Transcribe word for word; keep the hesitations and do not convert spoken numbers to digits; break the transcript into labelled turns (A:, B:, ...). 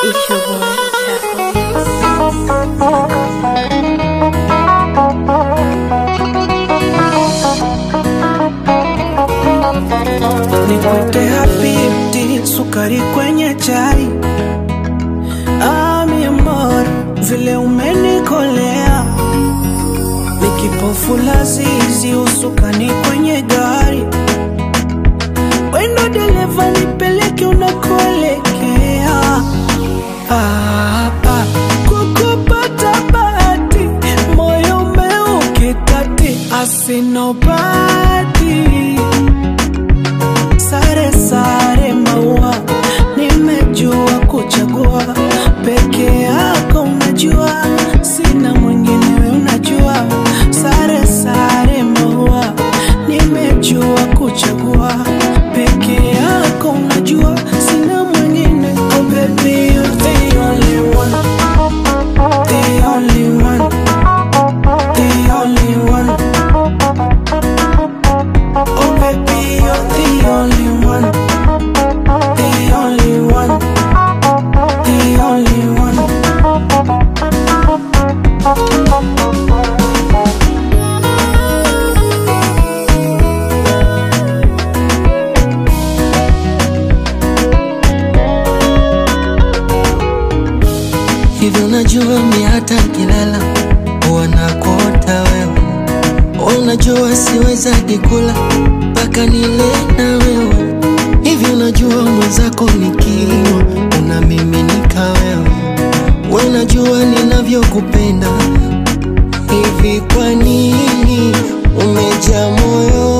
A: It's your boy,
B: Nikwete habibti, sukari kwenye chai. Ah, mi amor, vile umenikolea. Nikipofu lazizi, usukani kwenye gari. Wendo dereva nipeleke unakoelekea. Ah, ah, kukupata bahati, moyo umeukitati. I see nobody. Sare sare maua, nimejua kuchagua. Peke yako unajua, sina mwingine we unajua. Sare sare maua, nimejua kuchagua. Peke yako unajua, sina mwingine. Oh baby, you're the only one, the only one, the only one. Oh baby, you're the only one, the only one, the only one.
C: Hivi unajua mi hata nikilala huwa nakuota wewe. Unajua siweza kula mpaka nile na wewe. Hivi unajua mwenzako nikiwa unamiminika wewe. Unajua ninavyokupenda. Hivi kwa nini umejaa moyo